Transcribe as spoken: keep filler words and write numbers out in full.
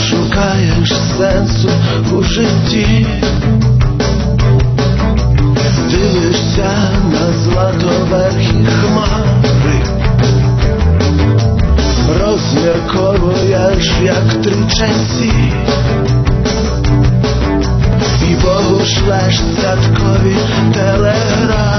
шукаєш сенсу у житті, дивишся на златоверхі хмари, розмірковуєш, як три ченці, і Богу шлеш святкові телеграми.